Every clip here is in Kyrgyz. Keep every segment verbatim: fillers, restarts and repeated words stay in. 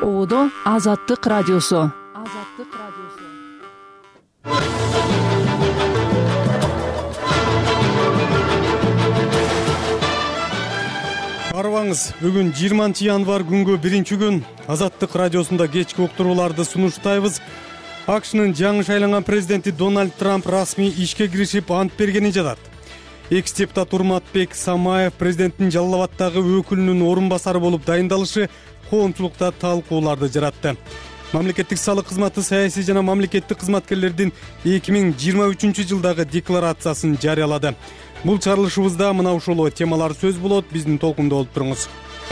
Оодо Азаттык радиосу. Азаттык радиосу. Арыбаңыз, бүгүн жыйырманчы январь күнгө биринчи күн Азаттык радиосунда кечки уктурууларды сунуштайбыз. АКШнын жаңы шайланган президенти Дональд Трамп расмий ишке киришип ант бергенин жатат. Экс депутат Урматбек Самаев президенттин Жалал Абаддагы өкүлүнүн орун басары болуп дайындалышы коомчулукта талкууларды жаратты. Мамлекеттик салык кызматы саясий жана мамлекеттик кызматкерлердин эки миң жыйырма үчүнчү жылдагы декларациясын жарыялады. Бул чыгарылышыбызда мына ушул темалар сөз болот. Биздин толкунда болуп туруңуз.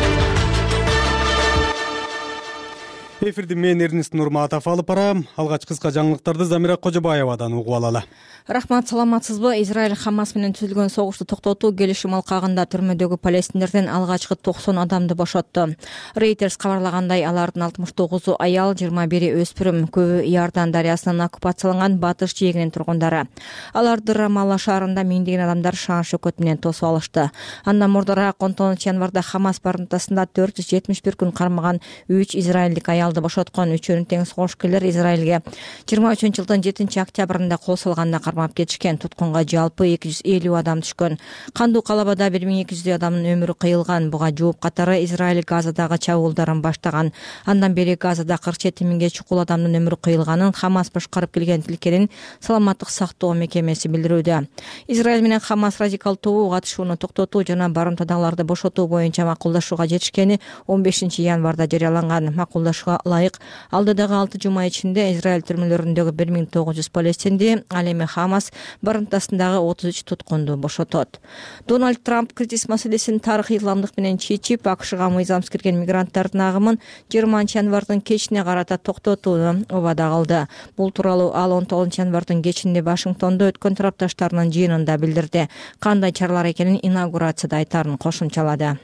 Эфирди мен Эрнест Нурматов алып барам. Алгач кыска жаңылыктарды Замира Кожобаевадан угуп алалы. Рахмат, саламатсызбы? Израиль Хамас менен түзүлгөн согушту токтотуу келишим алкагында түрмөдөгү палестиндерден алгачкы токсон адамды бошотту. Reuters кабарлагандай, алардын алтымыш тогузу аял, жыйырма бири өспүрүм, көбү Иордан дарыясынан оккупацияланган батыш жээгинин тургундары. Аларды Рамалла шаарында миңдеген адамдар шаан шөкөт менен тосуп алышты. Андан мурдараак он тогузунчу январда Хамас барымтасында төрт жүз жетимиш бир күн кармаган үч израилдик аялды бошоткон. Үчөөнүн тең согушкерлер Израилге жыйырма үчүнчү жылдын жетинчи октябрында кол салганда кармап кетишкен. Туткунга жалпы эки жүз элүү адам түшкөн. Кандуу калабада бир миң эки жүздөй адамдын өмүрү кыйылган. Буга жооп катары Израиль Газадагы чабуулдарын баштаган. Андан бери Газада кырк жети миңге чукул адамдын өмүрү кыйылганын Хамас башкарып келген тилкенин саламаттык сактоо мекемеси билдирүүдө. Израиль менен Хамас радикал тобу катышууну токтотуу жана барымтадагыларды бошотуу боюнча макулдашууга жетишкени он бешинчи январда жарыяланган. Макулдашууга ылайык алдыдагы алты жума ичинде Израиль түрмөлөрүндөгү бир миң тогуз жүз палестинди, ал эми Хамас барымтасындагы отуз үч туткунду бошотот. Дональд Трамп кризис маселесин тарыхый ылымдык менен чечип, АКШга мыйзамсыз кирген мигранттардын агымын жыйырманчы январдын кечине карата токтотууну убада кылды. Бул тууралуу ал он тогузунчу январдын кечинде Вашингтондо өткөн тарапташтарынын жыйынында билдирди. Кандай чаралар экенин инаугурацияда айтарын кошумчалады.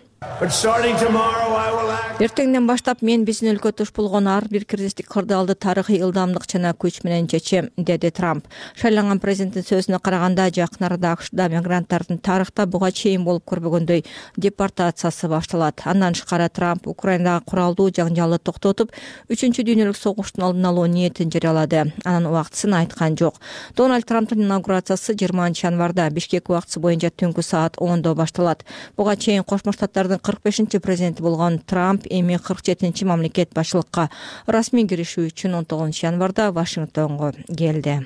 Эртеңден баштап мен биздин өлкө туш болгон ар бир кризистик кырдаалды тарыхый ылдамдык жана күч менен чечем, деди Трамп. Шайланган президенттин сөзүнө караганда, жакын арада АКШда мигранттардын тарыхта буга чейин болуп көрбөгөндөй депортациясы башталат. Андан тышкары Трамп Украинадагы куралдуу жаңжалды токтотуп, үчүнчү дүйнөлүк согуштун алдын алуу ниетин жарыялады. Анын убактысын айткан жок. Дональд Трамптын инаугурациясы жыйырманчы январда Бишкек убактысы боюнча түнкү саат ондо башталат. Буга чейин Кошмо Штаттардын кырк бешинчи президенти болгон Трамп эми кырк жетинчи мамлекет башчылыкка расмий киришүү үчүн он тогузунчу январда Вашингтонго келди.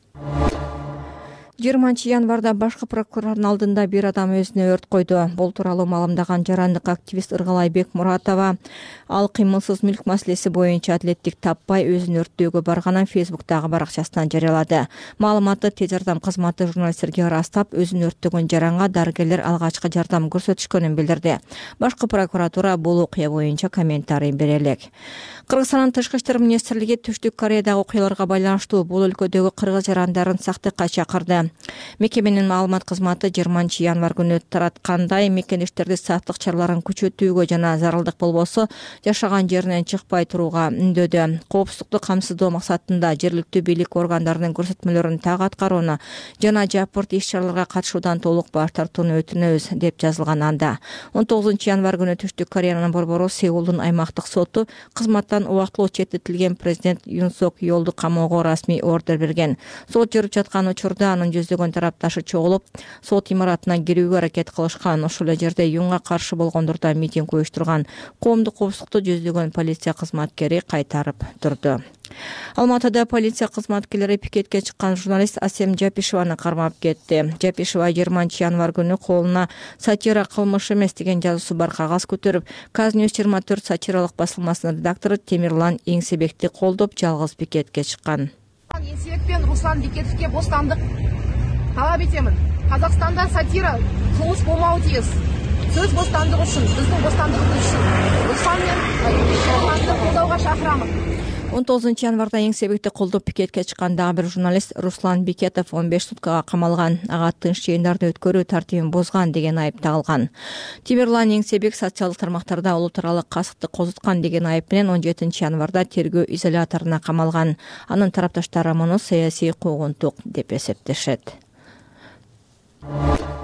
жыйырманчы январда башкы прокурордун алдында бир адам өзүнө өрт койду. Бул тууралуу маалымдаган жарандык активист Ыргалайбек Муратова ал кыймылсыз мүлк маселеси боюнча адилеттик таппай өзүн өрттөөгө барганын Фейсбуктагы баракчасынан жарыялады. Маалыматты тез жардам кызматы журналисттерге ырастап, өзүн өрттөгөн жаранга дарыгерлер алгачкы жардам көрсөтүшкөнүн билдирди. Башкы прокуратура бул окуя боюнча комментарий бере элек. Кыргызстандын тышкы иштер министрлиги Түштүк Кореядагы окуяларга байланыштуу бул өлкөдөгү кыргыз жарандарын сактыкка чакырды. Мекеменин маалымат кызматы жыйырманчы январь күнү тараткандай, мекендештерди сактык чараларын күчөтүүгө жана зарылдык болбосо жашаган жеринен чыкпай турууга үндөдү. Коопсуздукту камсыздоо максатында жергиликтүү бийлик органдарынын көрсөтмөлөрүн так аткарууну жана жапырт иш-чараларга катышуудан толук баш тартууну өтүнөбүз, деп жазылган анда. он тогузунчу январь күнү Түштүк Кореянын борбору Сеулдун аймактык соту кызматтан убактылуу четтетилген президент Юн Сок Йолду камоого расмий ордер берген. Сот жүрүп жаткан учурда анын жүздөгөн тарапташы чогулуп, сот имаратына кирүүгө аракет кылышкан. Ошол эле жерде Юнга каршы болгондордон митинг уюштурган. Коомдук коопсуздукту жүздөгөн полиция кызматкери кайтарып турду. Алматыда полиция кызматкерлери пикетке чыккан журналист Асем Жапишеваны кармап кетти. Жапишева жыйырманчы январь күнү колуна сатира кылмыш эмес деген жазуусу бар кагаз көтөрүп, Казньюс жыйырма төрт сатиралык басылмасынын редактору Темирлан Эңсебекти колдоп жалгыз пикетке чыккан. Эңсебек пен Руслан Бекетовке бостандык талап этемин. Казакстанда сатира кылмыш болмауы тиеш. Сөз бостандыгы үчүн, биздин бостандыгыбыз үчүн Руслан менен Русланды колдоого чакырамын. он тогузунчу январда Эңсебекти колдоп пикетке чыккан дагы бир журналист Руслан Бекетов он беш суткага камалган. Ага тынч жыйындарды өткөрүү тартибин бозган деген айып тагылган. Темирлан Эңсебек социалдык тармактарда улуу тууралык касыкты козуткан деген айып менен он жетинчи январда тергөө изоляторуна камалган. Анын тарапташтары муну саясий куугунтук деп эсептешет.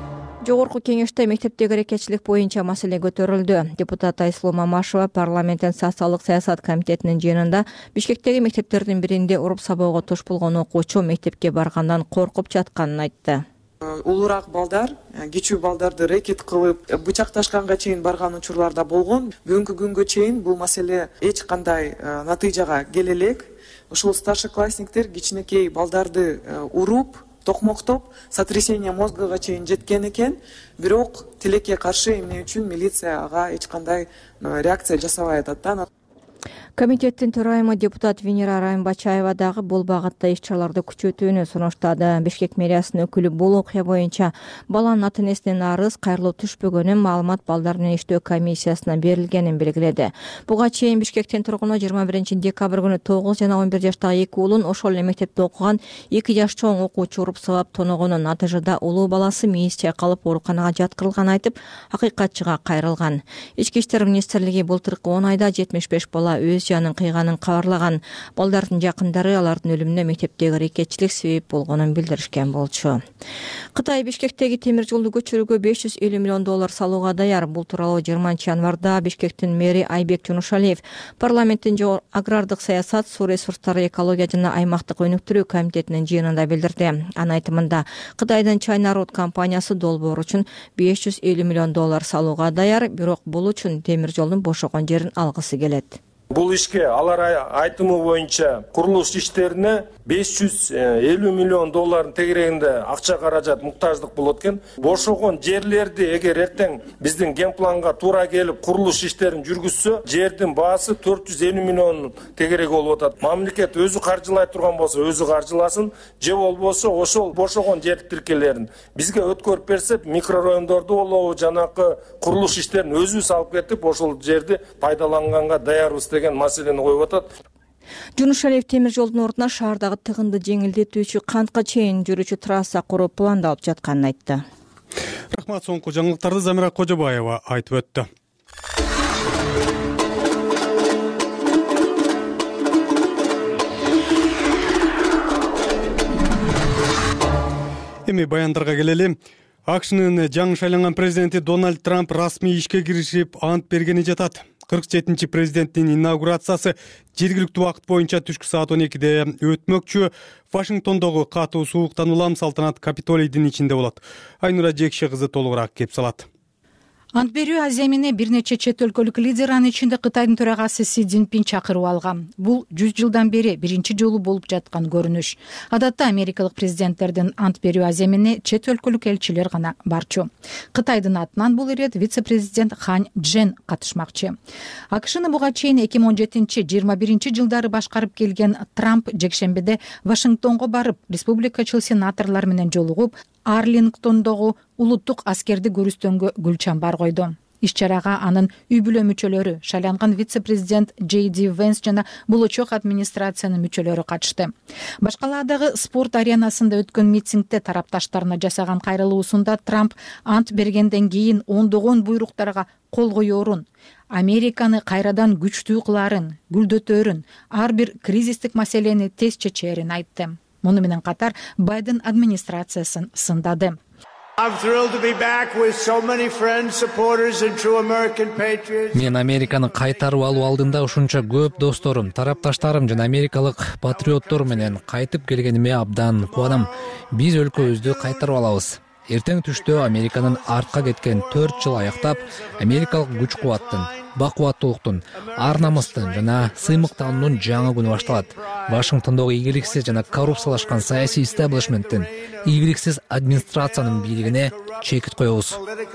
Жогорку кеңеште мектептеги аракетчилик боюнча маселе көтөрүлдү. Депутат Айсулуу Мамашева парламенттин социалдык саясат комитетинин жыйынында Бишкектеги мектептердин биринде уруп сабоого туш болгон окуучу мектепке баргандан коркуп жатканын айтты. Улураак балдар, кичүү балдарды рекет кылып, бычакташканга чейин барган учурлар да болгон. Бүгүнкү күнгө чейин бул маселе эч кандай натыйжага келе элек. Ушул старшеклассниктер кичинекей балдарды уруп, токмоктоп, сотрясение мозгага чейин жеткен экен. Бирок тилекке каршы эмне үчүн милиция ага эч кандай реакция жасабай атат да. Комитеттин төрайымы депутат Венера Райымбачаева дагы бул багытта иш-чараларды күчөтүүнү сунуштады. Бишкек мэриясынын өкүлү бул окуя боюнча баланын ата-энесинин арыз кайрылуу түшпөгөнүн маалымат балдар менен иштөө комиссиясына берилгенин белгиледи. Буга чейин Бишкектин тургуну жыйырма биринчи декабрь күнү тогуз жана он бир жаштагы эки уулун ошол эле мектепте окуган эки жаш чоң окуучу уруп сабап тоногонун натыйжада улуу баласы мээси чайкалып ооруканага жаткырылганын айтып, акыйкатчыга кайрылган. Ички иштер министрлиги былтыркы он айда жетимиш беш бала өз жанын кыйганын кабарлаган. Балдардын жакындары алардын өлүмүнө мектептеги аракетчилик себеп болгонун билдиришкен болчу. Кытай Бишкектеги темир жолду көчүрүүгө беш жүз элүү миллион доллар салууга даяр. Бул тууралуу жыйырманчы январда Бишкектин мэри Айбек Жунушалиев парламенттин агрардык саясат, суу ресурстары, экология жана аймактык өнүктүрүү комитетинин жыйынында билдирди. Анын айтымында Кытайдын China Road компаниясы долбоор үчүн беш жүз элүү миллион доллар салууга даяр, бирок бул үчүн темир жолдун бошогон жерин алгысы келет. Бул ишке алар айтымы боюнча курулуш иштерине беш жүз элүү миллион доллардын тегерегинде акча каражат муктаждык болот экен. Бошогон жерлерди эгер эртең биздин генпланга туура келип курулуш иштерин жүргүзсө, жердин баасы төрт жүз элүү миллион тегереги болуп атат. Мамлекет өзү каржылай турган болсо, өзү каржыласын, же болбосо ошол бошогон жер тиркелерин бизге өткөрүп берсе, микрорайондорду болобу, жанакы курулуш иштерин өзүбүз алып кетип, ошол жерди пайдаланганга даярбыз деген маселени коюп атат. Жунушалиев темир жолдун ордуна шаардагы тыгынды жеңилдетүүчү кантка чейин жүрүүчү трасса куруу пландалып жатканын айтты. Рахмат, соңку жаңылыктарды Замира Кожобаева айтып өттү. Эми баяндарга келели. АКШнын жаңы шайланган президенти Дональд Трамп расмий ишке киришип ант бергени жатат. кырк жетинчи президенттин инаугурациясы жергиликтүү убакыт боюнча түшкү саат он экиде өтмөкчү. Вашингтондогу катуу сууктан улам салтанат Капитолийдин ичинде болот. Айнура Жекше кызы толугураак кеп салат. Ант берүү аземине бир нече чет өлкөлүк лидер, анын ичинде Кытайдын төрагасы Си Цзиньпин чакырып алган. Бул жүз жылдан бери биринчи жолу болуп жаткан көрүнүш. Адатта америкалык президенттердин ант берүү аземине чет өлкөлүк элчилер гана барчу. Кытайдын атынан бул ирет вице-президент Хань Чжэн катышмакчы. АКШны буга чейин эки миң он жетинчи жыйырма биринчи жылдары башкарып келген Трамп жекшембиде Вашингтонго барып, республикачыл сенаторлор менен жолугуп, Арлингтондогу улуттук аскерди көрүстөнгө гүл чамбар койду. Иш-чарага анын үй бүлө мүчөлөрү, шайланган вице-президент Джей Ди Венс жана болочок администрациянын мүчөлөрү катышты. Башкалаадагы спорт аренасында өткөн митингде тарапташтарына жасаган кайрылуусунда Трамп ант бергенден кийин ондогон буйруктарга кол коёрун, Американы кайрадан күчтүү кылаарын, гүлдөтөөрүн, ар бир кризистик маселени тез чечээрин айтты. Муну менен катар Байден администрациясын сындады. Мен Американы кайтарып алуу алдында ушунча көп досторум, тарапташтарым жана америкалык патриоттор менен кайтып келгениме абдан кубанам. Биз өлкөбүздү кайтарып алабыз. Эртең түштө Американын артка кеткен төрт жыл аяктап, америкалык күч кубаттын, бакубаттуулуктун, ар намыстын жана сыймыктануунун жаңы күнү башталат. Вашингтондогу ийгиликсиз жана коррупциялашкан саясий истеблишменттин, ийгиликсиз администрациянын бийлигине чекит коебуз.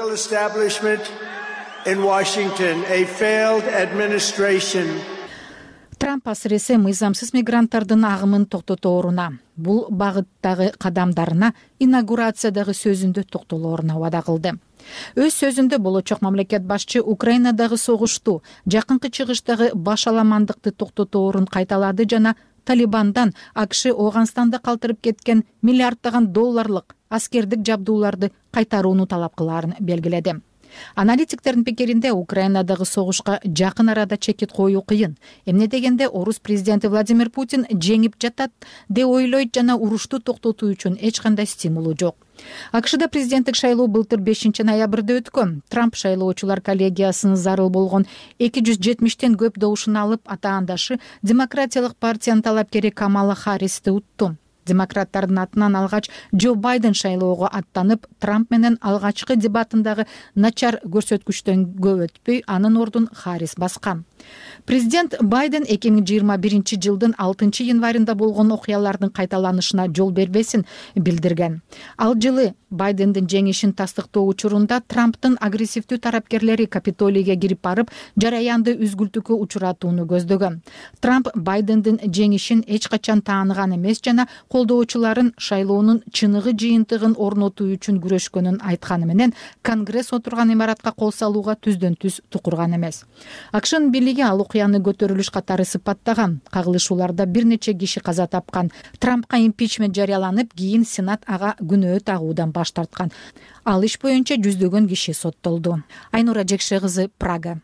Трамп асыресе мыйзамсыз мигранттардын агымын токтотооруна, бул багыттагы кадамдарына инаугурациядагы сөзүндө токтолооруна убада кылды. Өз сөзүндө болочок мамлекет башчы Украинадагы согушту, жакынкы чыгыштагы баш аламандыкты токтотоорун кайталады жана Талибандан АКШ Ооганстанда калтырып кеткен миллиарддаган долларлык аскердик жабдууларды кайтарууну талап кылаарын белгиледи. Аналитиктердин пикиринде Украинадагы согушка жакын арада чекит коюу кыйын. Эмне дегенде орус президенти Владимир Путин жеңип жатат деп ойлойт жана урушту токтотуу үчүн эч кандай стимулу жок. АКШда президенттик шайлоо былтыр бешинчи ноябрда өткөн. Трамп шайлоочулар коллегиясынын зарыл болгон эки жүз жетимиштен көп добушун алып, атаандашы Демократиялык партиянын талапкери Камала Харристи утту. Демократтардын атынан алгач Джо Байден шайлоого аттанып, Трамп менен алгачкы дебатындагы начар көрсөткүчтөн көп өтпөй анын ордун Харрис баскан. Президент Байден эки миң жыйырма биринчи жылдын алтынчы январында болгон окуялардын кайталанышына жол бербесин билдирген. Ал жылы Байдендин жеңишин тастыктоо учурунда Трамптын агрессивдүү тарапкерлери Капитолийге кирип барып, жараянды үзгүлтүүгө учуратууну көздөгөн. Трамп Байдендин жеңишин эч качан тааныган эмес жана колдоочуларын шайлоонун чыныгы жыйынтыгын орнотуу үчүн күрөшкөнүн айтканы менен Конгресс отурган имаратка кол салууга түздөн түз тукурган эмес. АКШнын бийлиги ал окуяны көтөрүлүш катары сыпаттаган. Кагылышууларда бир нече киши каза тапкан. Трампка импичмент жарыяланып, кийин Сенат ага күнөө тагуудан баш тарткан. Ал иш боюнча жүздөгөн киши соттолду. Айнура Жекше кызы, Прага.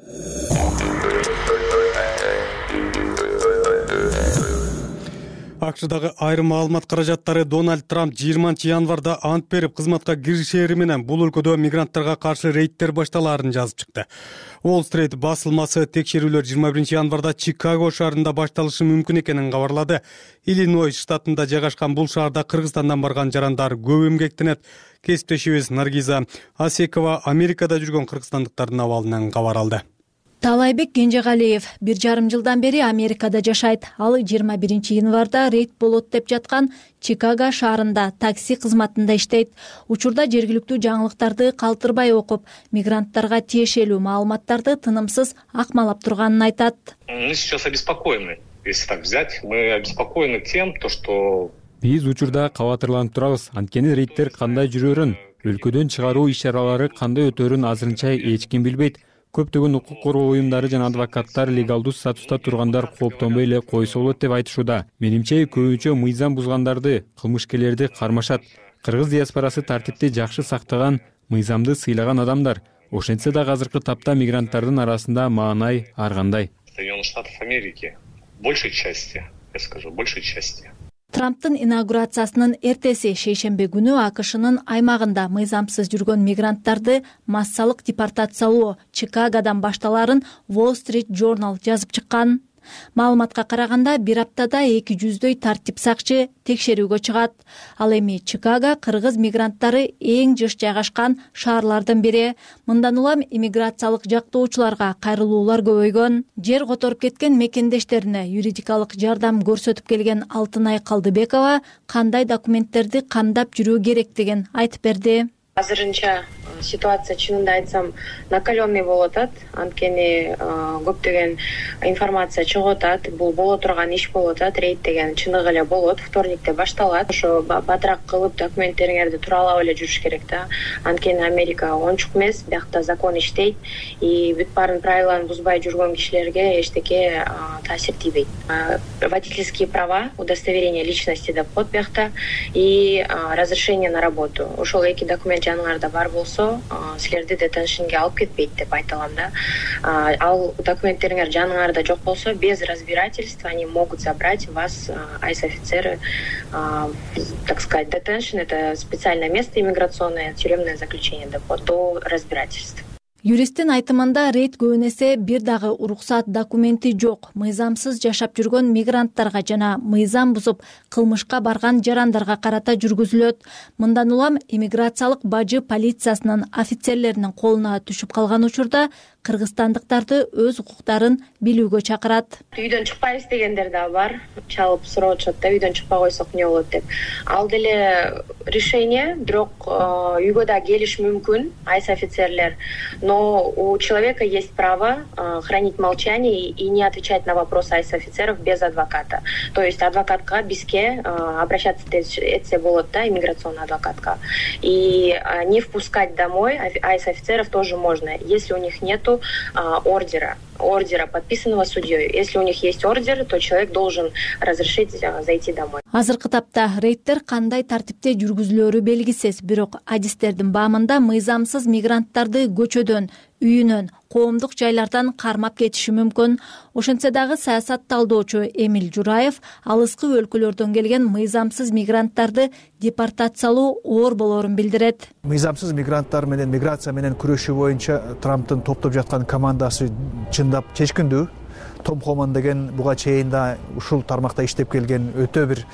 АКШдагы айрым маалымат каражаттары Дональд Трамп жыйырманчы январда ант берип кызматка киришери менен бул өлкөдө мигранттарга каршы рейдтер башталаарын жазып чыкты. Уолл-стрит басылмасы текшерүүлөр жыйырма биринчи январда Чикаго шаарында башталышы мүмкүн экенин кабарлады. Иллинойс штатында жайгашкан бул шаарда Кыргызстандан барган жарандар көп эмгектенет. Кесиптешибиз Наргиза Асекова Америкада жүргөн кыргызстандыктардын абалынан кабар алды. Таалайбек Кенжегалиев бир жарым жылдан бери Америкада жашайт. Ал жыйырма биринчи январда рейд болот деп жаткан Чикаго шаарында такси кызматында иштейт. Учурда жергиликтүү жаңылыктарды калтырбай окуп, мигранттарга тиешелүү маалыматтарды тынымсыз акмалап турганын айтат. Мы сейчас обеспокоены, если так взять. Мы обеспокоены тем, то что биз учурда кабатырланып турабыз. Анткени рейдтер кандай жүрөрүн, өлкөдөн чыгаруу иш-чаралары кандай өтөрүн азырынча эч ким билбейт. Көптөгөн укук коргоо уюмдары жана адвокаттар легалдуу статуста тургандар кооптонбой эле койсо болот деп айтышууда. Менимче көбүнчө мыйзам бузгандарды, кылмышкерлерди кармашат. Кыргыз диаспорасы тартипти жакшы сактаган, мыйзамды сыйлаган адамдар. Ошентсе да азыркы тапта мигранттардын арасында маанай ар кандай. Соединенных Штатов Америки большей части, я скажу, большей части. Трамптын инаугурациясынын эртеси шейшембе күнү АКШнын аймагында мыйзамсыз жүргөн мигранттарды массалык депортациялоо Чикагодан башталарын Уолл-стрит Journal жазып чыккан. Маалыматка караганда бир аптада эки жүздөй тартип сакчы текшерүүгө чыгат. Ал эми Чикаго кыргыз мигранттары эң жыш жайгашкан шаарлардын бири. Мындан улам иммиграциялык жактоочуларга кайрылуулар көбөйгөн. Жер которуп кеткен мекендештерине юридикалык жардам көрсөтүп келген Алтынай Калдыбекова кандай документтерди камдап жүрүү керектигин айтып берди. Азырынча ситуация чынында айтсам накаленный болуп атат. Анткени көптөгөн информация чыгып атат. Бул боло турган иш болуп атат. Рейд деген чыныгы эле болот. Вторникте башталат. Ошо батыраак кылып документтериңерди тууралап эле жүрүш керек да. Анткени Америка ончук эмес, биякта закон иштейт. И бүт баарын правиланы бузбай жүргөн кишилерге эчтеке таасир тийбейт. Водительские права, удостоверение личности деп коет биякта и разрешение на работу. Ошол эки документ жаныңарда бар болсо, силерди детеншнге алып кетпейт деп айта алам да. Ал документтериңер жаныңарда жок болсо, без разбирательства они могут забрать вас, айс-офицеры, так сказать, детеншн — это специальное место иммиграционное, тюремное заключение деп коет, до разбирательств. Юристтин айтымында рейд көбүнесе бир дагы уруксат документи жок, мыйзамсыз жашап жүргөн мигранттарга жана мыйзам бузуп кылмышка барган жарандарга карата жүргүзүлөт. Мындан улам иммиграциялык бажы полициясынын офицерлеринин колуна түшүп калган учурда кыргызстандыктарды өз укуктарын билүүгө чакырат. Үйдөн чыкпайбыз дегендер да бар. Чалып сурашат да, үйдөн чыкпай койсок эмне болот деп. Ал деле решение, бирок үйгө да келиш мүмкүн, айс-офицерлер. Но у человека есть право хранить молчание и не отвечать на вопросы айс-офицеров без адвоката. То есть адвокатка бизге обращаться этсе болот да, иммиграционный адвокатка. И не впускать домой айс-офицеров тоже можно, если у них нету ордера ордера, подписанного судьей. Если у них есть ордер, то человек должен разрешить зайти домой. Азыркы тапта рейдтер кандай тартипте жүргүзүлөрү белгисиз, бирок адистердин баамында мыйзамсыз мигранттарды көчөдөн, үйүнөн, коомдук жайлардан кармап кетиши мүмкүн. Ошентсе дагы саясат талдоочу Эмиль Жураев алыскы өлкөлөрдөн келген мыйзамсыз мигранттарды депортациялоо оор болоорун билдирет. Мыйзамсыз мигранттар менен миграция менен күрөшүү боюнча Трамптын топтоп жаткан командасы чындап чечкиндүү. Том Хоман деген буга чейин да ушул тармакта иштеп келген өтө бир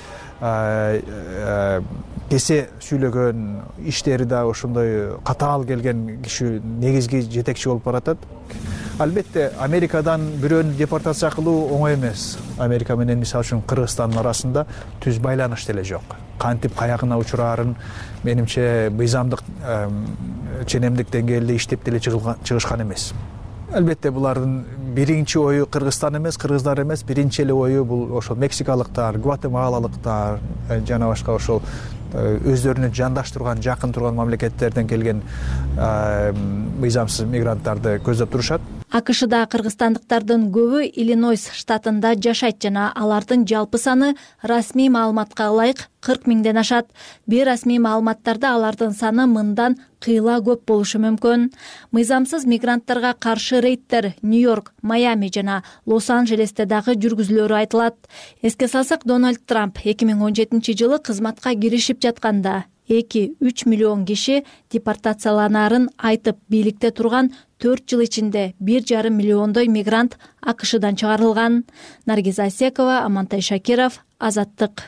кесе сүйлөгөн, иштери да ошондой катаал келген киши негизги жетекчи болуп баратат. Албетте Америкадан бирөөнү депортация кылуу оңой эмес. Америка менен мисалы үчүн Кыргызстандын арасында түз байланыш деле жок. Кантип каягына учурарын менимче мыйзамдык ченемдик деңгээлде иштеп деле чыгышкан эмес. Албетте булардын биринчи ою Кыргызстан эмес, кыргыздар эмес, биринчи эле ою бул ошол мексикалыктар, гватемалалыктар жана башка ошол өздөрүнө жандаш турган, жакын турган мамлекеттерден келген мыйзамсыз мигранттарды көздөп турушат. АКШда кыргызстандыктардын көбү Иллинойс штатында жашайт жана алардын жалпы саны расмий маалыматка ылайык кырк миңден ашат. Бейрасмий маалыматтарда алардын саны мындан кыйла көп болушу мүмкүн. Мыйзамсыз мигранттарга каршы рейдтер Нью-Йорк, Майами жана Лос-Анджелесте дагы жүргүзүлөрү айтылат. Эске салсак, Дональд Трамп эки миң он жетинчи жылы кызматка киришип жатканда эки үч миллион киши депортацияланаарын айтып, бийликте турган төрт жыл ичинде бир жарым миллиондой мигрант АКШдан чыгарылган. Наргиз Асекова, Амантай Шакиров, Азаттык.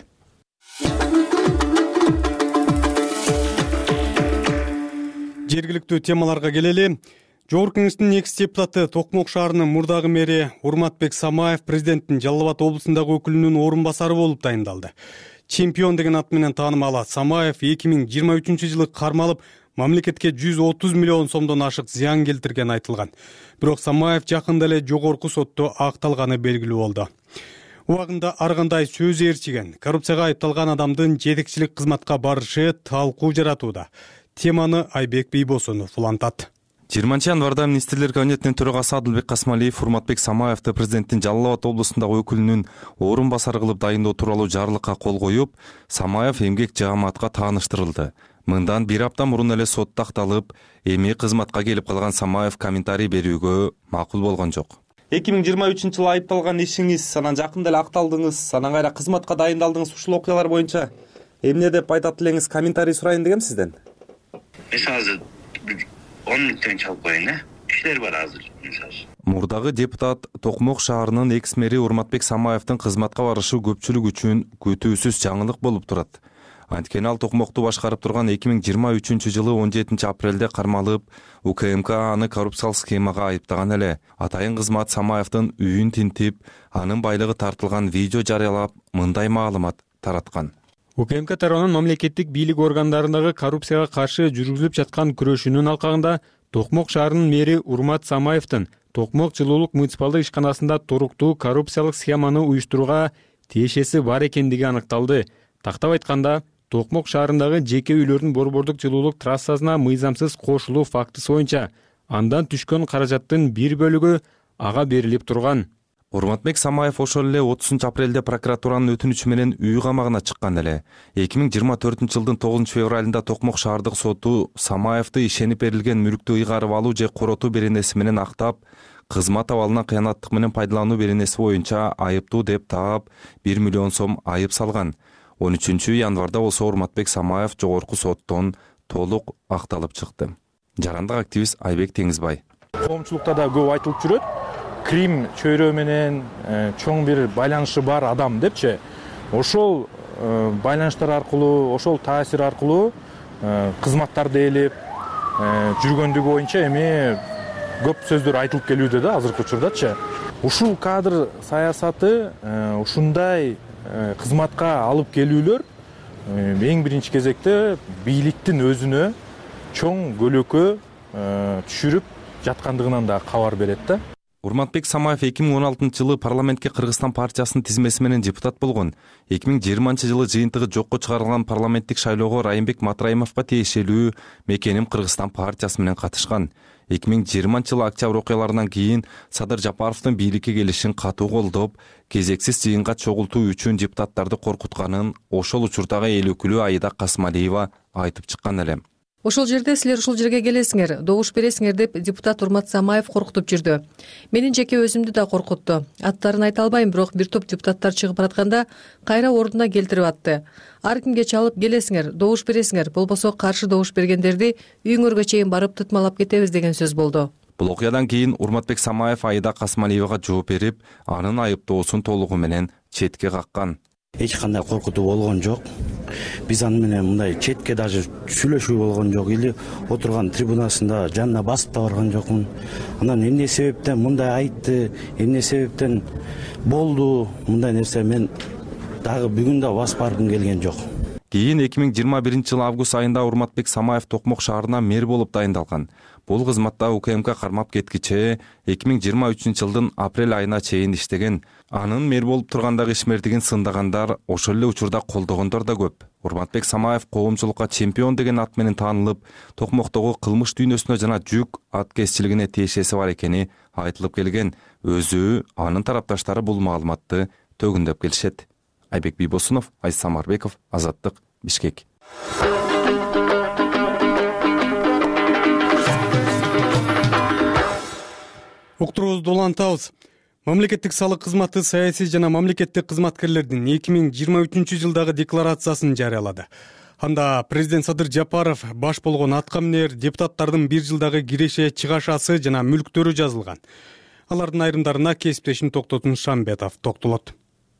Жергиликтүү темаларга келели. Жогорку Кеңештин экс депутаты Токмок шаарынын мурдагы мэри Урматбек Самаев президенттин Жалал Абад облусундагы өкүлүнүн орун басары болуп дайындалды. Чемпион деген ат менен таанымал Самаев эки миң жыйырма үчүнчү жылы кармалып, мамлекетке жүз отуз миллион сомдон ашык зыян келтирген айтылган. Бирок Самаев жакында эле жогорку сотто акталганы белгилүү болду. Убагында ар кандай сөз ээрчиген, коррупцияга айыпталган адамдын жетекчилик кызматка барышы талкуу жаратууда. Теманы Айбек Бийбосунов улантат. жыйырманчы январда министрлер кабинетинин төрагасы Адылбек Касмалиев Урматбек Самаевди президенттин Жалал Абад облусундагы өкүлүнүн орун басары кылып дайындоо тууралуу жарлыкка кол коюп, Самаев эмгек жааматка тааныштырылды. Мындан бир апта мурун эле сотто акталып, эми кызматка келип калган Самаев комментарий берүүгө макул болгон жок. эки миң жыйырма үчүнчү жылы айыпталган ишиңиз, анан жакында эле акталдыңыз, анан кайра кызматка дайындалдыңыз, ушул окуялар боюнча эмне деп айтат элеңиз, комментарий сурайын дегем сизден. Мен азыр он мүнөттөн чалып коеюн, э? Иштер бар азыр, мисалы. Мурдагы депутат Токмок шаарынын экс мэри Урматбек Самаевдин кызматка барышы көпчүлүк үчүн күтүүсүз жаңылык болуп турат. Анткени ал Токмокту башкарып турган эки миң жыйырма үчүнчү жылы он жетинчи апрелде кармалып, УКМК аны коррупциялык схемага айыптаган эле. Атайын кызмат Самаевдин үйүн тинтип, анын байлыгы тартылган видео жарыялап, мындай маалымат тараткан. УКМК тарабынан мамлекеттик бийлик органдарындагы коррупцияга каршы жүргүзүлүп жаткан күрөшүүнүн алкагында Токмок шаарынын мэри Урмат Самаевдин Токмок жылуулук муниципалдык ишканасында туруктуу коррупциялык схеманы уюштурууга тиешеси бар экендиги аныкталды. Тактап айтканда, Токмок шаарындагы жеке үйлөрдүн борбордук жылуулук трассасына мыйзамсыз кошулуу фактысы боюнча андан түшкөн каражаттын бир бөлүгү ага берилип турган. Урматбек Самаев ошол эле отузунчу апрелде прокуратуранын өтүнүчү менен үй камагына чыккан эле. эки миң жыйырма төртүнчү жылдын тогузунчу февралында Токмок шаардык соту Самаевди ишенип берилген мүлктү ыйгарып алуу же коротуу беренеси менен актап, кызмат абалынан кыянаттык менен пайдалануу беренеси боюнча айыптуу деп таап бир миллион сом айып салган. он үчүнчү январда болсо Урматбек Самаев жогорку соттон толук акталып чыкты. Жарандык активист Айбек Теңизбай. Коомчулукта да көп айтылып жүрөт. Крим чөйрө менен чоң бир байланышы бар адам депчи. Ошол байланыштар аркылуу, ошол таасир аркылуу кызматтарды ээлеп жүргөндүгү боюнча эми көп сөздөр айтылып келүүдө да азыркы учурдачы. Ушул кадр саясаты ушундай кызматка алып келүүлөр эң биринчи кезекте бийликтин өзүнө чоң көлөкө түшүрүп жаткандыгынан да кабар берет да. Урматбек Самаев эки миң он алтынчы жылы парламентке Кыргызстан партиясынын тизмеси менен депутат болгон. эки миң жыйырманчы жылы жыйынтыгы жокко чыгарылган парламенттик шайлоого Райымбек Матраимовго тиешелүү Мекеним Кыргызстан партиясы менен катышкан. эки миң жыйырманчы жылы октябрь окуяларынан кийин Садыр Жапаровдун бийликке келишин катуу колдоп, кезексиз жыйынга чогултуу үчүн депутаттарды коркутканын ошол учурдагы эл өкүлү Аида Касмалиева айтып чыккан эле. Ошол жерде силер ушул жерге келесиңер, добуш бересиңер деп депутат Урмат Самаев коркутуп жүрдү. Менин жеке өзүмдү да коркутту. Аттарын айта албайм, бирок бир топ депутаттар чыгып баратканда кайра ордуна келтирип атты. Ар кимге чалып келесиңер, добуш бересиңер, болбосо каршы добуш бергендерди үйүңөргө чейин барып тытмалап кетебиз деген сөз болду. Бул окуядан кийин Урматбек Самаев Аида Касмалиевага жооп берип, анын айыптоосун толугу менен четке каккан. Эч кандай коркутуу болгон жок. Биз аны менен мындай четке даже сүйлөшүү болгон жок. Или отурган трибунасында жанына басып да барган жокмун. Анан эмне себептен мындай айтты, эмне себептен болду, мындай нерсе мен дагы бүгүн да басып баргым келген жок. Кийин эки миң жыйырма биринчи жылы август айында Урматбек Самаев Токмок шаарына мэр болуп дайындалган. Бул кызматта УКМК кармап кеткиче эки миң жыйырма үчүнчү жылдын апрель айына чейин иштеген. Анын мэр болуп тургандагы ишмердигин сындагандар, ошол эле учурда колдогондор да көп. Урматбек Самаев коомчулукка чемпион деген ат менен таанылып, Токмоктогу кылмыш дүйнөсүнө жана жүк аткезчилигине тиешеси бар экени айтылып келген. Өзү, анын тарапташтары бул маалыматты төгүндөп келишет. Айбек Бийбосунов, Айс Самарбеков, Азаттык, Бишкек. Уктуруубузду улантабыз. Мамлекеттик салык кызматы саясий жана мамлекеттик кызматкерлердин эки миң жыйырма үчүнчү жылдагы декларациясын жарыялады. Анда президент Садыр Жапаров баш болгон аткаминер, депутаттардын бир жылдагы киреше, чыгашасы жана мүлктөрү жазылган. Алардын айрымдарына кесиптешим Токтотун Шамбетов токтолот.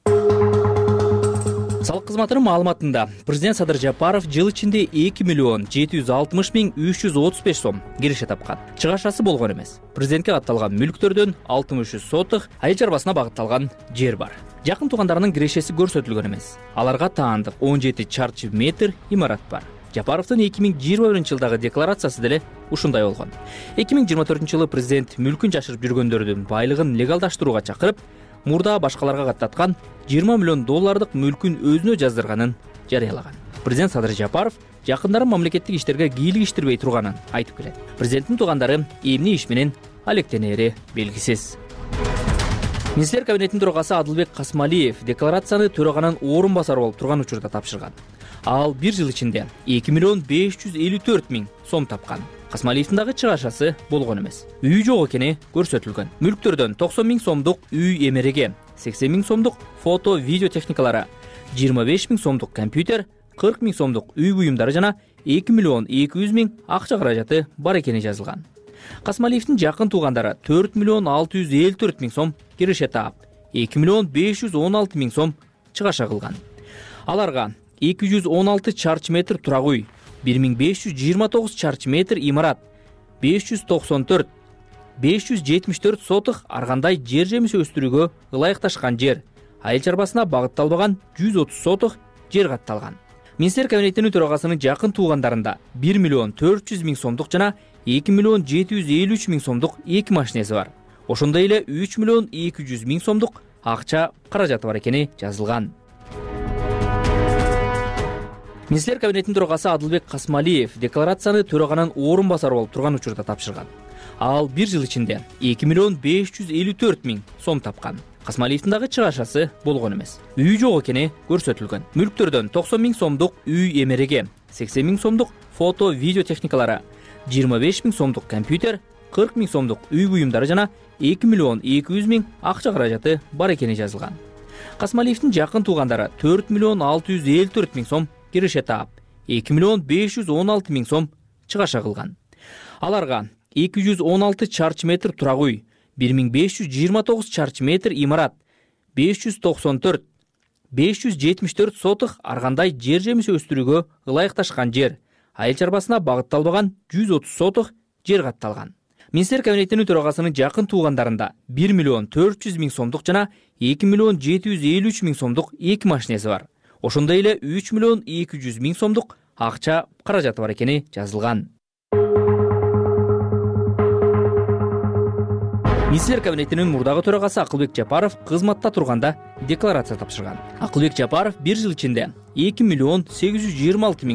Салык кызматынын маалыматында президент Садыр Жапаров жыл ичинде эки миллион жети жүз алтымыш миң үч жүз отуз беш сом киреше тапкан. Чыгашасы болгон эмес. Президентке катталган мүлктөрдөн алтымыш үч сотых айыл чарбасына багытталган жер бар. Жакын туугандарынын кирешеси көрсөтүлгөн эмес. Аларга таандык он жети чарчы метр имарат бар. Жапаровдун эки миң жыйырма биринчи жылдагы декларациясы деле ушундай болгон. эки миң жыйырма төртүнчү жылы президент мүлкүн жашырып жүргөндөрдүн байлыгын легалдаштырууга чакырып, мурда башкаларга каттаткан жыйырма миллион доллардык мүлкүн өзүнө жаздырганын жарыялаган. Президент Садыр Жапаров жакындарын мамлекеттик иштерге кийлигиштирбей турганын айтып келет. Президенттин туугандары эмне иш менен алектенери белгисиз. Министрлер кабинетинин төрагасы Адылбек Касмалиев декларацияны төраганын орун басары болуп турган учурда тапшырган. Ал бир жыл ичинде эки миллион беш жүз элүү төрт миң сом тапкан. Касмалиевдин дагы чыгашасы болгон эмес. Үйү жок экени көрсөтүлгөн. Мүлктөрдөн токсон миң сомдук үй эмереге, сексен миң сомдук фото видео техникалары, жыйырма беш миң сомдук компьютер, кырк миң сомдук үй буюмдары жана эки миллион эки жүз миң акча каражаты бар экени жазылган. Касмалиевдин жакын туугандары төрт миллион алты жүз элүү төрт миң сом киреше таап, эки миллион беш жүз он алты миң сом чыгаша кылган. Аларга эки жүз он алты чарчы метр турак үй, бир миң беш жүз жыйырма тогуз чарчы метр имарат, беш жүз токсон төрт, беш жүз жетимиш төрт сотых ар кандай жер жемиш өстүрүүгө ылайыкташкан жер, айыл чарбасына багытталбаган жүз отуз сотых жер катталган. Министрлер кабинетинин төрагасынын жакын туугандарында бир миллион төрт жүз миң сомдук жана эки миллион жети жүз элүү үч миң сомдук эки машинеси бар. Ошондой эле үч миллион эки жүз миң сомдук акча каражаты бар экени жазылган. Министрлер кабинетинин төрагасы Адылбек Касмалиев декларацияны төраганын орун басары болуп турган учурда тапшырган. Ал бир жыл ичинде эки миллион беш жүз элүү төрт миң сом тапкан. Касмалиевдин дагы чыгашасы болгон эмес. Үйү жок экени көрсөтүлгөн. Мүлктөрдөн токсон миң сомдук үй эмереге, сексен миң сомдук фото видео техникалары, жыйырма беш миң сомдук компьютер, кырк миң сомдук үй буюмдары жана эки миллион эки жүз миң акча каражаты бар экени жазылган. Касмалиевдин жакын туугандары төрт миллион алты жүз элүү төрт миң сом киреше таап, эки миллион беш жүз он алты миң сом чыгаша кылган. Аларга эки жүз он алты чарчы метр турак үй, бир миң беш жүз жыйырма тогуз чарчы метр имарат, беш жүз токсон төрт, беш жүз жетимиш төрт сотых ар кандай жер жемиш өстүрүүгө ылайыкташкан жер, айыл чарбасына багытталбаган жүз отуз сотых жер катталган. Министрлер кабинетинин төрагасынын жакын туугандарында бир миллион төрт жүз миң сомдук жана эки миллион жети жүз элүү үч миң сомдук эки машинеси бар. Ошондой эле үч миллион эки жүз миң сомдук акча каражаты бар экени жазылган. Министрлер кабинетинин мурдагы төрагасы Акылбек Жапаров кызматта турганда декларация тапшырган. Акылбек Жапаров бир жыл ичинде эки миллион сегиз жүз жыйырма алты миң сом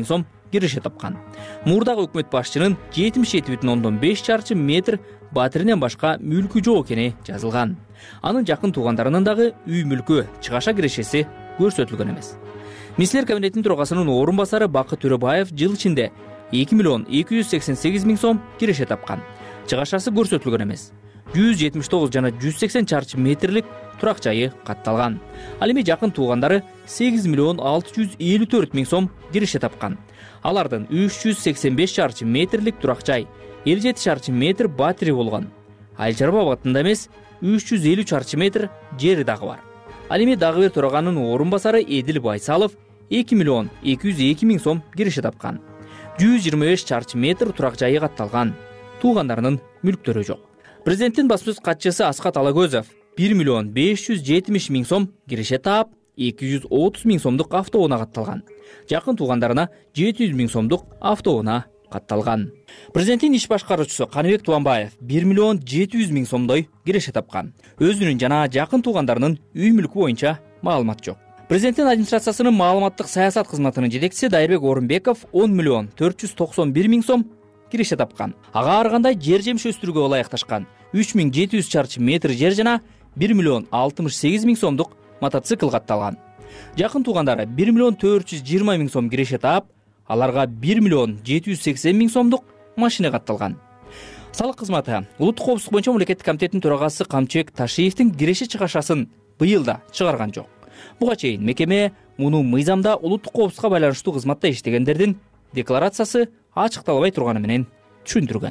киреше тапкан. Мурдагы өкмөт башчынын жетимиш жети бүтүн ондон беш чарчы метр батиринен башка мүлкү жок экени жазылган. Анын жакын туугандарынын дагы үй мүлкү, чыгаша кирешеси көрсөтүлгөн эмес. Министрлер кабинетинин төрагасынын орун басары Бакыт Төрөбаев жыл ичинде эки миллион эки жүз сексен сегиз миң сом киреше тапкан. Чыгашасы көрсөтүлгөн эмес. жүз жетимиш тогуз жана жүз сексен чарчы метрлик турак жайы катталган. Ал эми жакын туугандары сегиз миллион алты жүз элүү төрт миң сом киреше тапкан. Алардын үч жүз сексен беш чарчы метрлик турак жай, элүү жети чарчы метр батири болгон. Айыл чарба абагында эмес, үч жүз элүү чарчы метр жери дагы бар. Ал эми дагы бир төраганын орун басары Эдил Байсалов эки миллион эки жүз эки миң сом киреше тапкан. жүз жыйырма беш чарчы метр турак жайы катталган. Туугандарынын мүлктөрү жок. Президенттин баспасөз катчысы Аскат Алагөзов бир миллион беш жүз жетимиш миң сом киреше таап, эки жүз отуз миң сомдук автоунаа катталган. Жакын туугандарына жети жүз миң сомдук автоунаа катталган. Президенттин иш башкаруучусу Каныбек Тубанбаев бир миллион жети жүз миң сомдой киреше тапкан. Өзүнүн жана жакын туугандарынын үй мүлкү боюнча маалымат жок. Президенттин администрациясынын маалыматтык саясат кызматынын жетекчиси Дайырбек Орунбеков он миллион төрт жүз токсон бир миң сом киреше тапкан. Ага ар кандай жер жемиш өстүрүүгө ылайыкташкан үч миң жети жүз чарчы метр жер жана бир миллион алтымыш сегиз миң сомдук мотоцикл катталган. Жакын туугандары бир миллион төрт жүз жыйырма миң сом киреше таап, аларга бир миллион жети жүз сексен миң сомдук машина катталган. Салык кызматы улуттук коопсуздук боюнча мамлекеттик комитеттин төрагасы Камчыбек Ташиевдин киреше чыгашасын быйыл да чыгарган жок. Буга чейин мекеме муну мыйзамда улуттук коопсуздукка байланыштуу кызматта иштегендердин декларациясы ачыкталбай турганы менен түшүндүргөн.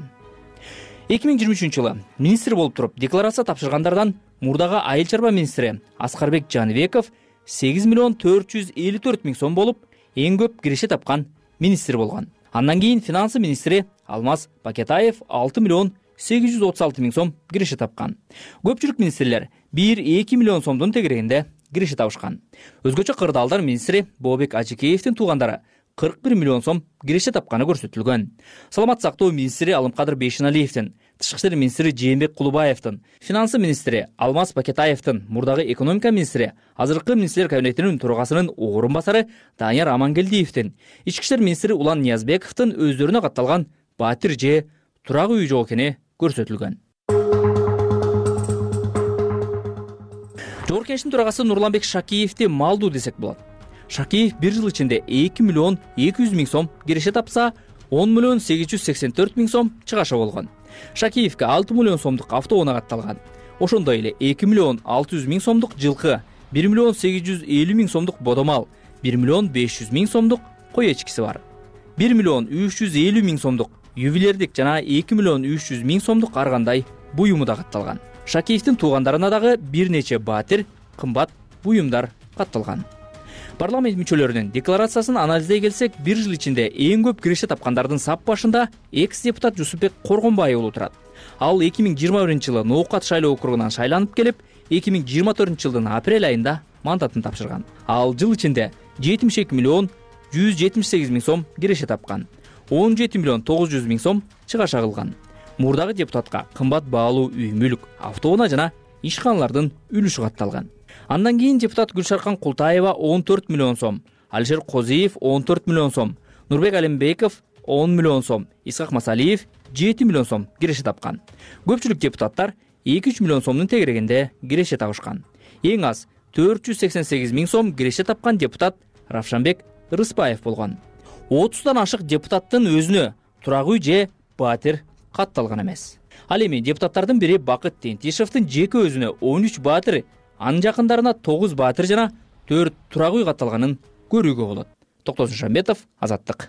эки миң жыйырма үчүнчү жылы министр болуп туруп декларация тапшыргандардан мурдагы айыл чарба министри Аскарбек Жаныбеков сегиз миллион төрт жүз элүү төрт миң сом болуп, эң көп киреше тапкан министр болгон. Андан кийин финансы министри Алмаз Пакетаев алты миллион сегиз жүз отуз алты миң сом киреше тапкан. Көпчүлүк министрлер бир эки миллион сомдун тегерегинде киреше табышкан. Өзгөчө кырдаалдар министри Бообек Ажикеевдин туугандары кырк бир миллион сом киреше тапканы көрсөтүлгөн. Саламат сактоо министри Алымкадыр Бейшеналиевдин, Тышкы иштер министри Жээнбек Кулубаевдин, финансы министри Алмаз Пакетаевдин, мурдагы экономика министри, азыркы министрлер кабинетинин төрагасынын орун басары Данияр Амангелдиевдин, ички иштер министри Улан Ниязбековдин өздөрүнө катталган батир же турак үй жок экени көрсөтүлгөн. Жогорку Кеңештин төрагасы Нурланбек Шакиевди малдуу десек болот. Шакиев бир жыл ичинде эки миллион эки жүз миң сом киреше тапса, он миллион сегиз жүз сексен төрт миң сом чыгаша болгон. Шакиевке алты миллион сомдук автоунаа катталган. Ошондой эле эки миллион алты жүз миң сомдук жылкы, бир миллион сегиз жүз элүү миң сомдук бодомал, бир миллион беш жүз миң сомдук кой эчкиси бар. бир миллион үч жүз элүү миң сомдук ювелирдик жана эки миллион үч жүз миң сомдук ар кандай буюму да катталган. Шакиевдин туугандарына дагы бир нече батир, кымбат буюмдар катталган. Парламент мүчөлөрүнүн декларациясын анализдей келсек, бир жыл ичинде эң көп киреше тапкандардын сап башында экс-депутат Жусупбек Коргонбай уулу турат. Ал эки миң жыйырма биринчи жылы Ноокат шайлоо округунан шайланып келип, эки миң жыйырма төртүнчү жылдын апрель айында мандатын тапшырган. Ал жыл ичинде жетимиш эки миллион жүз жетимиш сегиз миң сом киреше тапкан. он жети миллион тогуз жүз миң сом чыгаша кылган. Мурдагы депутатка кымбат баалуу үй мүлк, автоунаа жана ишканалардын үлүшү катталган. Андан кийин депутат Гүлшаркан Култаева он төрт миллион сом, Алишер Козиев он төрт миллион сом, Нурбек Алимбеков он миллион сом, Исхак Масалиев жети миллион сом киреше тапкан. Көпчүлүк депутаттар эки үч миллион сомдун тегерегинде киреше табышкан. Эң аз төрт жүз сексен сегиз миң сом киреше тапкан депутат Равшанбек Рыспаев болгон. отуздан ашык депутаттын өзүнө турак үй же батир катталган эмес. Ал эми депутаттардын бири Бакыт Тентишевдин жеке өзүнө он үч батир, анын жакындарына тогуз батир жана төрт турак үй катталганын көрүүгө болот. Токтосун Шамбетов, Азаттык.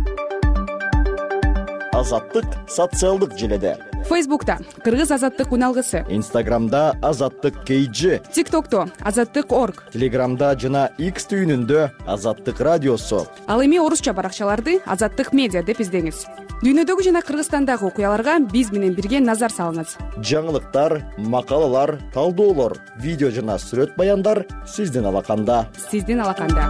Азаттык социалдык желеде. Фейсбукта Кыргыз Азаттык уналгысы. Инстаграмда Азаттык кей джи. ТикТокто Азаттык точка орг. Телеграмда жана X түйүнүндө Азаттык радиосу. Ал эми орусча баракчаларды Азаттык медиа деп издеңиз. Дүйнөдөгү жана Кыргызстандагы окуяларга биз менен бирге назар салыңыз. Жаңылыктар, макалалар, талдоолор, видео жана сүрөт баяндар сиздин алаканда. Сиздин алаканда.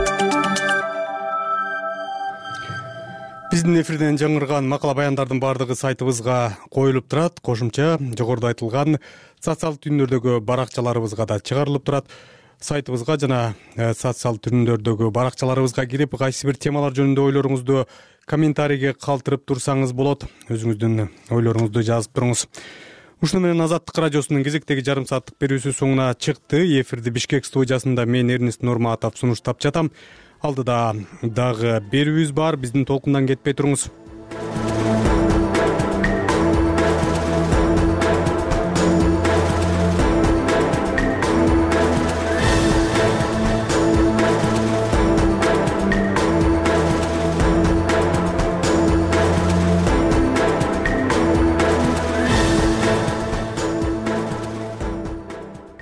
Биздин эфирден жаңырган макала баяндардын бардыгы сайтыбызга коюлуп турат. Кошумча жогоруда айтылган социалдык түйүндөрдөгү баракчаларыбызга да чыгарылып турат. сайтыбызга жана социалдык түрүндөрдөгү баракчаларыбызга кирип кайсы бир темалар жөнүндө ойлоруңузду комментарийге калтырып турсаңыз болот. Өзүңүздүн ойлоруңузду жазып туруңуз. Ушуну менен Азаттык радиосунун кезектеги жарым сааттык берүүсү соңуна чыкты. Эфирди Бишкек студиясында мен Эрнест Нурматов сунуштап жатам. Алдыда дагы берүүбүз бар. Биздин толкундан кетпей туруңуз.